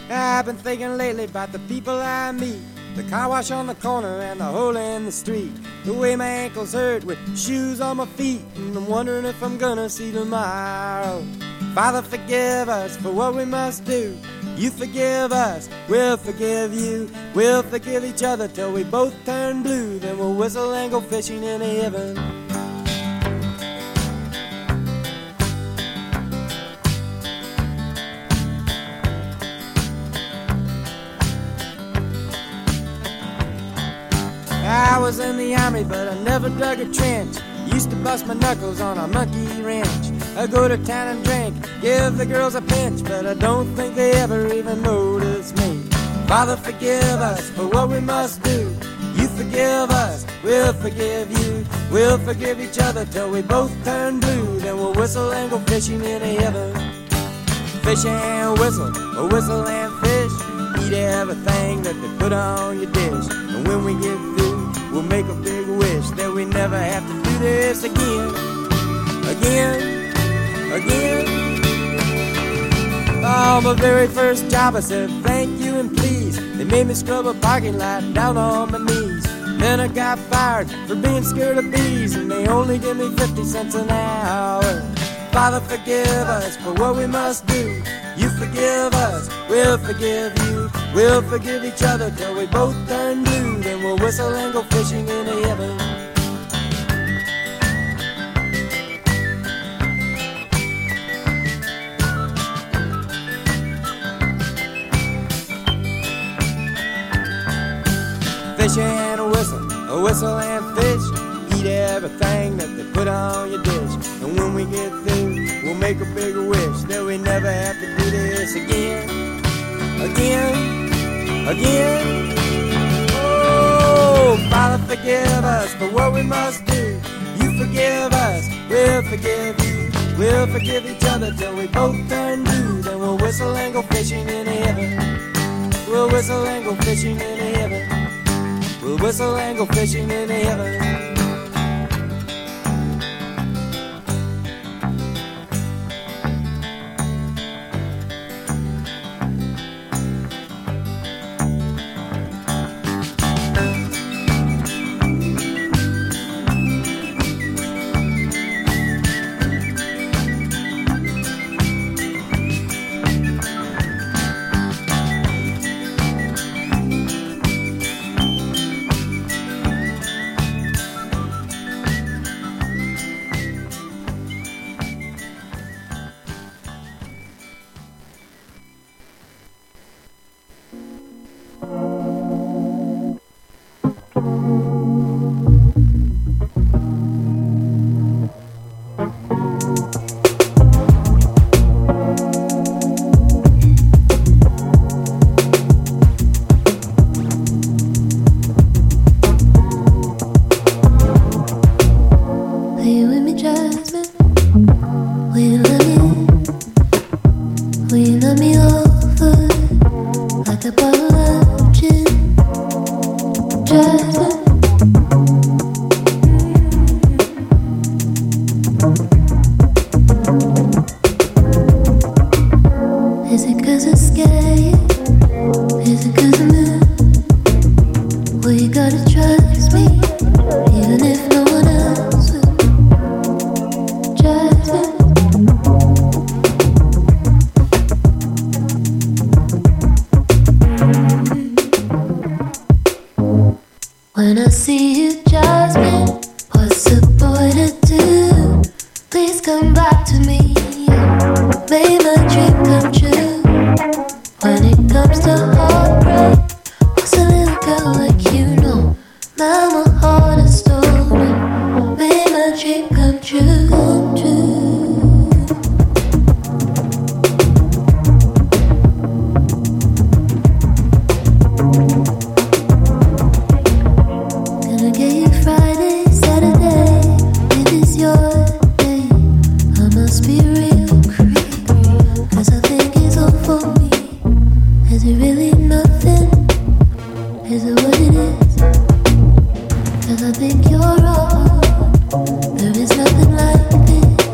I've been thinking lately about the people I meet, the car wash on the corner and the hole in the street, the way my ankles hurt with shoes on my feet, and I'm wondering if I'm gonna see tomorrow. Father, forgive us for what we must do. You forgive us, we'll forgive you. We'll forgive each other till we both turn blue. Then we'll whistle and go fishing in heaven. I was in the army, but I never dug a trench. Used to bust my knuckles on a monkey wrench. I go to town and drink, give the girls a pinch, but I don't think they ever even notice me. Father, forgive us for what we must do. You forgive us, we'll forgive you. We'll forgive each other till we both turn blue. Then we'll whistle and go fishing in heaven. Fish and whistle, or whistle and fish. Eat everything that they put on your dish. And when we get through, we'll make a big wish that we never have to do this again. Again. Oh, my very first job I said thank you and please. They made me scrub a parking lot down on my knees. Then I got fired for being scared of bees, and they only give me 50 cents an hour. Father, forgive us for what we must do. You forgive us, we'll forgive you. We'll forgive each other till we both turn blue. Then we'll whistle and go fishing in heaven. Fish and a whistle and fish. Eat everything that they put on your dish. And when we get through, we'll make a bigger wish that we never have to do this again. Again. Oh, Father, forgive us for what we must do. You forgive us, we'll forgive you. We'll forgive each other till we both turn blue. Then we'll whistle and go fishing in heaven. We'll whistle and go fishing in heaven. We'll whistle and go fishing in heaven.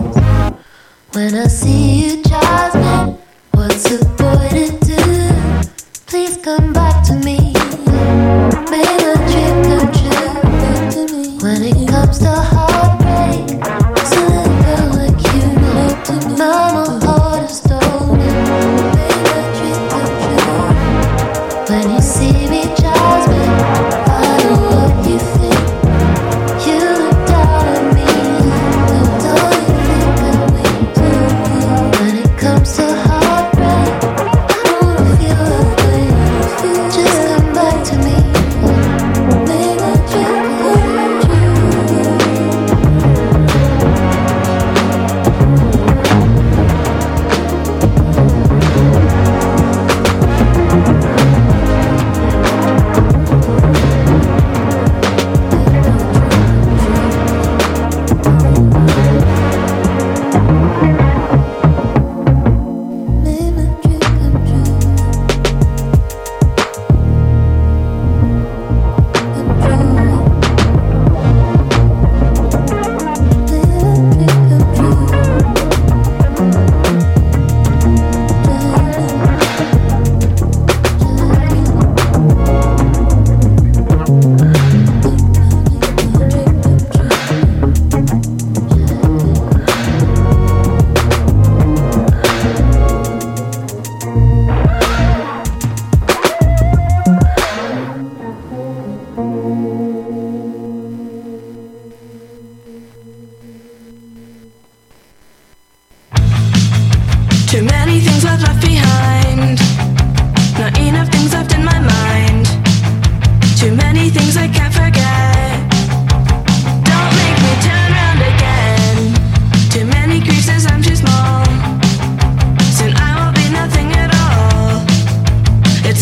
When I see you, Jasmine, what's a boy to do?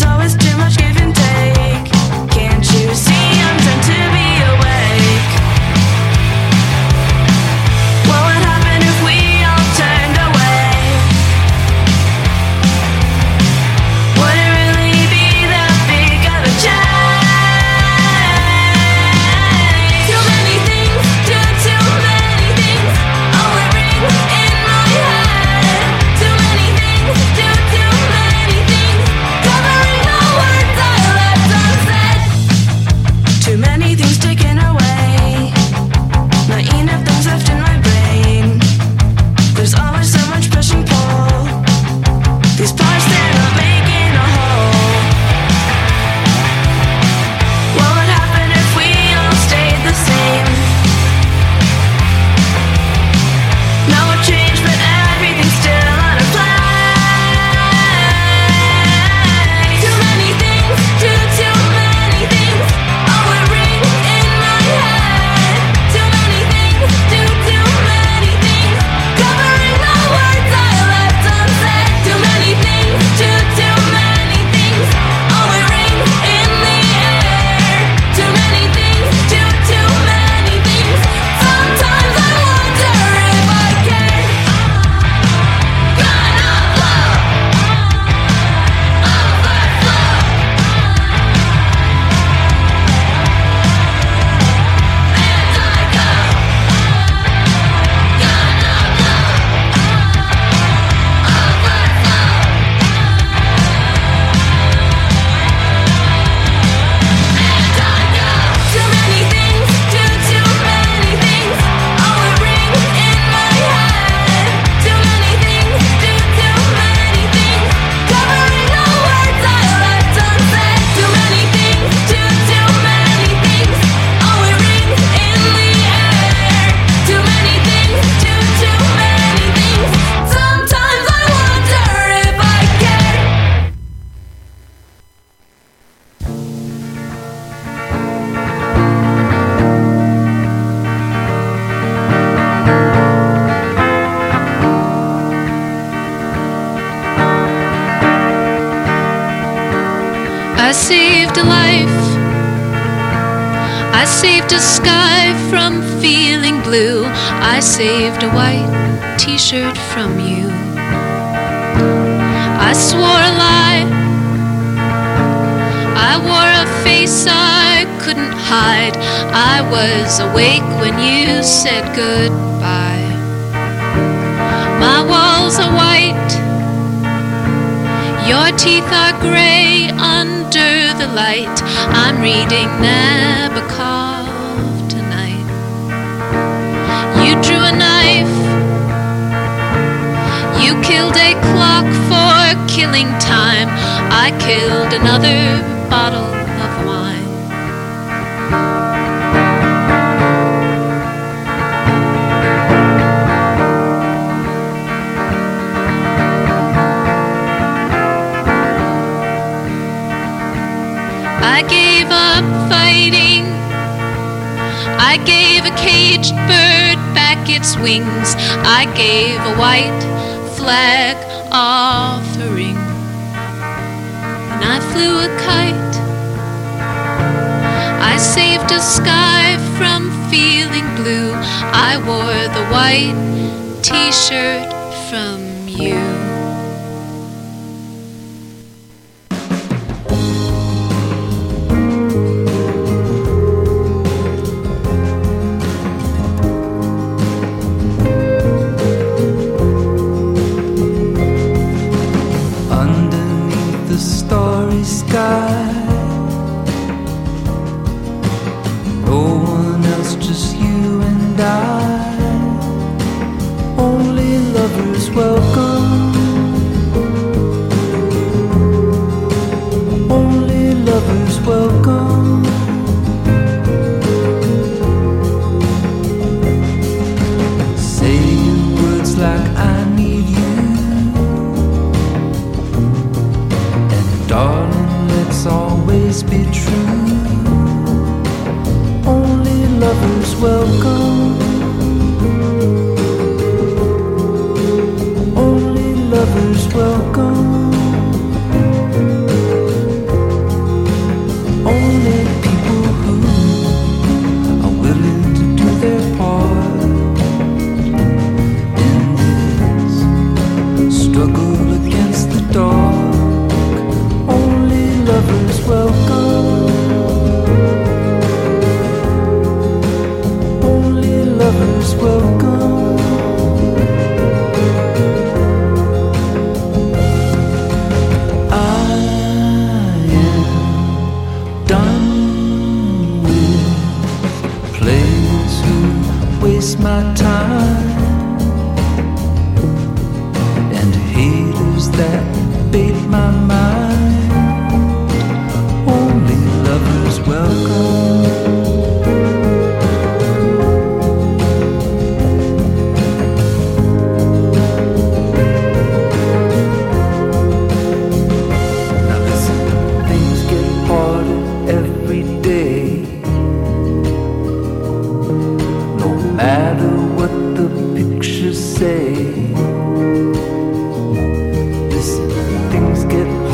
I saved a life. I saved a sky from feeling blue. I saved a white t-shirt from you. I swore a lie. I wore a face I couldn't hide. I was awake when you said goodbye. My walls are white. Your teeth are gray under the light. I'm reading Nabokov tonight. You drew a knife. You killed a clock for killing time. I killed another bottle of wine. I gave up fighting. I gave a caged bird back its wings. I gave a white flag offering. And I flew a kite. I saved a sky from feeling blue. I wore the white t-shirt from you.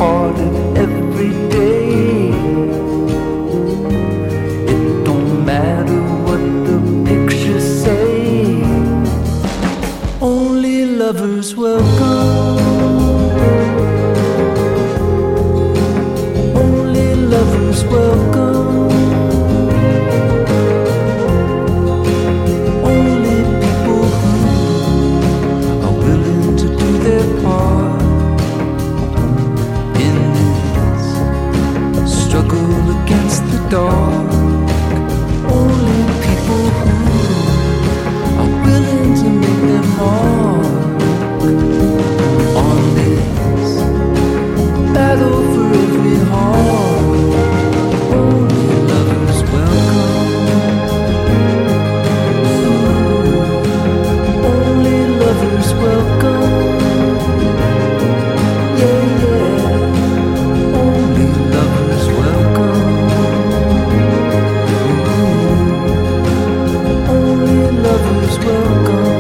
parted every day. It don't matter what the pictures say, only lovers welcome. Only lovers welcome. Only people who are willing to do their part in this struggle against the dark. Only people who are willing to make their mark on this battle for every heart. Only lovers welcome. Only lovers welcome. Yeah, yeah. Only lovers welcome. Only lovers welcome.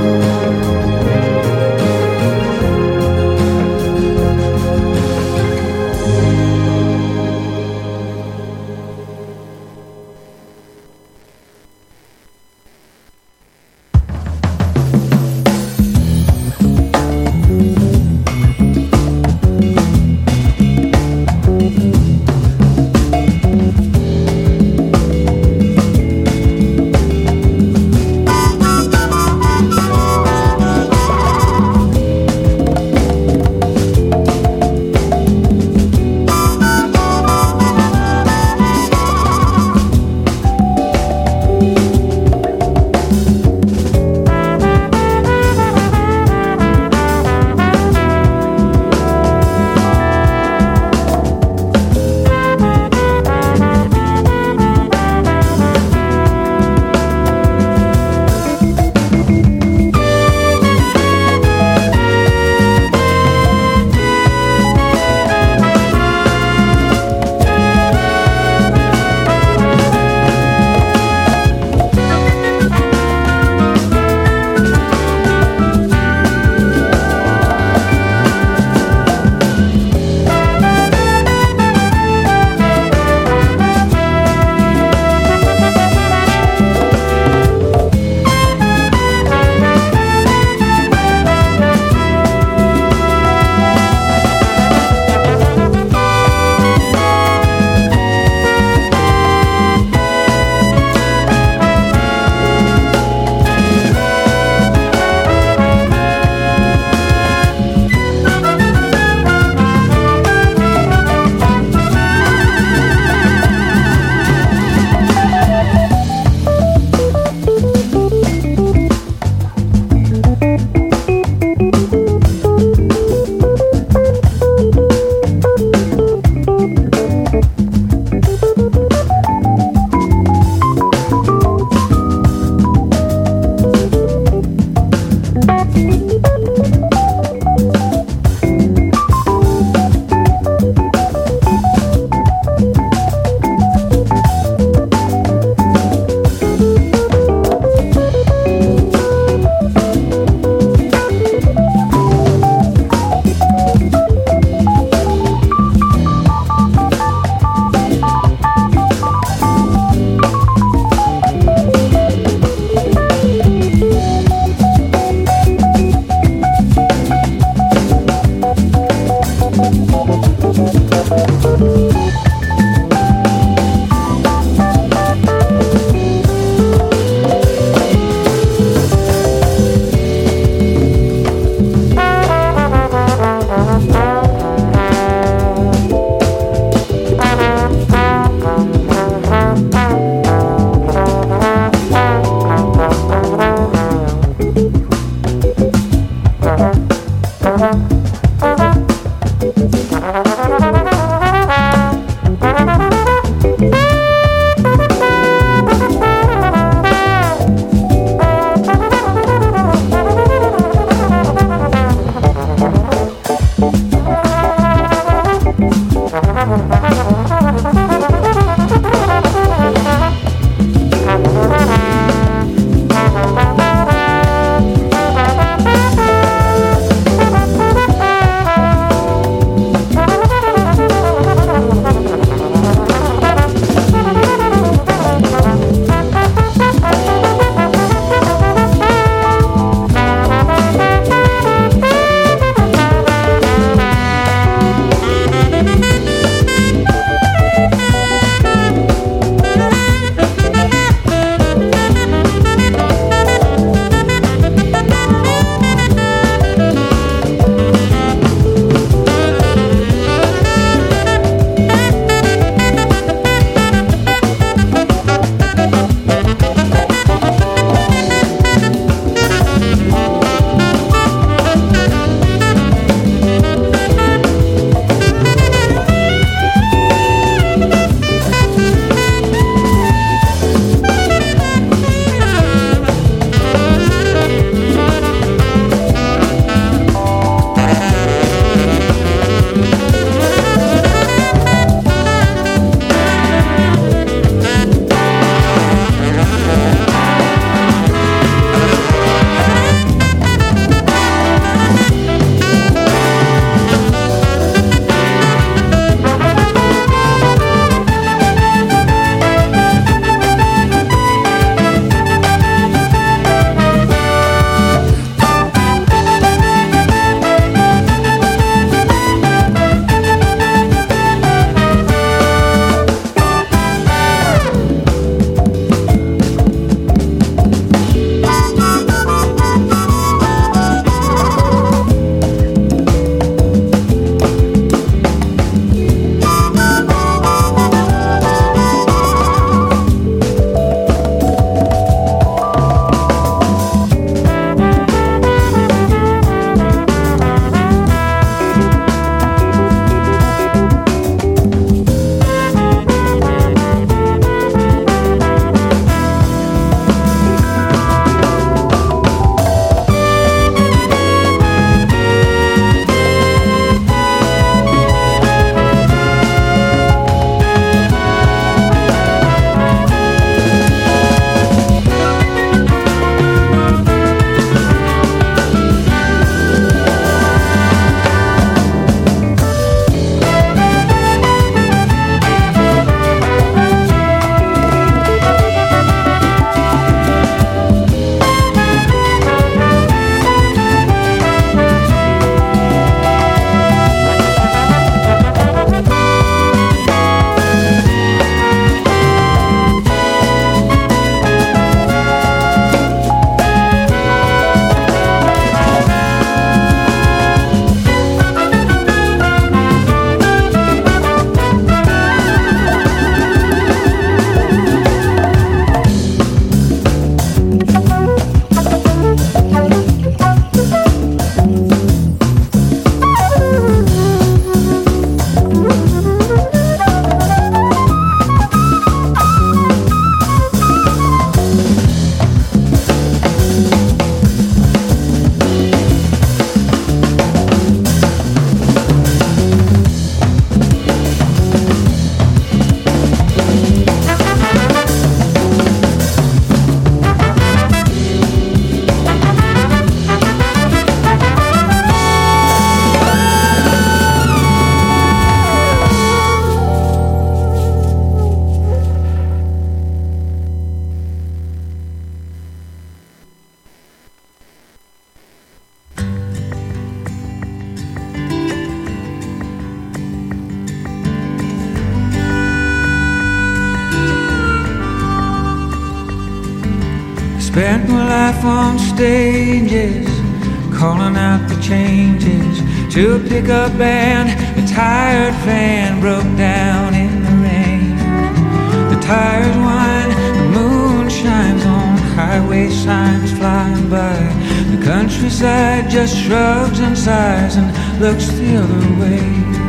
Spent my life on stages, calling out the changes. To a pickup band, a tired van broke down in the rain. The tires whine, the moon shines on highway signs flying by. The countryside just shrugs and sighs and looks the other way.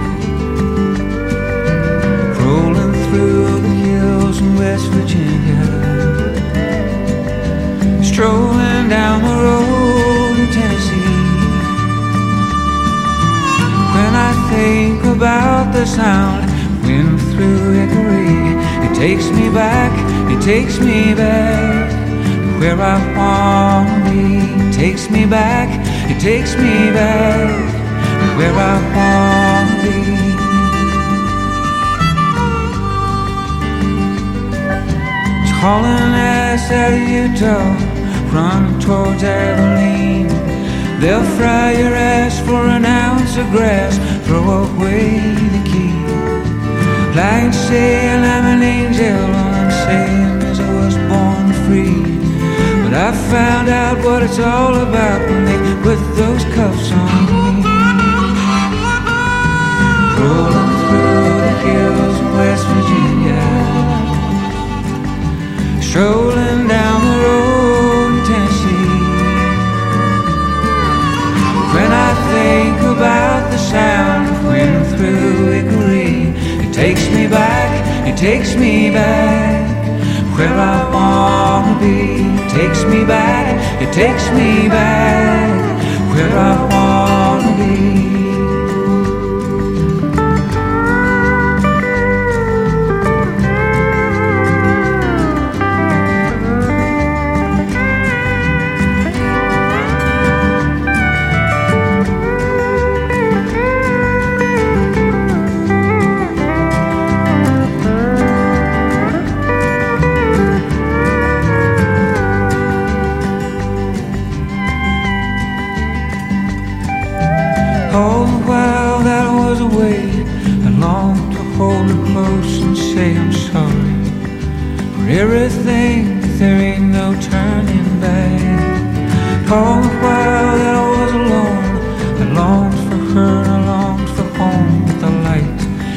Rolling through the hills in West Virginia, strolling down the road in Tennessee. When I think about the sound of wind through Hickory, it takes me back to where I wanna be. It takes me back to where I wanna be. It's hauling ass out of Utah, running towards Abilene. They'll fry your ass for an ounce of grass, throw away the key. Like saying I'm an angel, all I'm saying is I was born free. But I found out what it's all about when they put those cuffs on me. Rolling through the hills of West Virginia, strolling down the road in Tennessee. When I think about the sound of wind through Hickory, it takes me back where I wanna be. It takes me back where I wanna be. All the while that I was away, I longed to hold her close and say I'm sorry for everything, but there ain't no turning back. All the while that I was alone, I longed for her.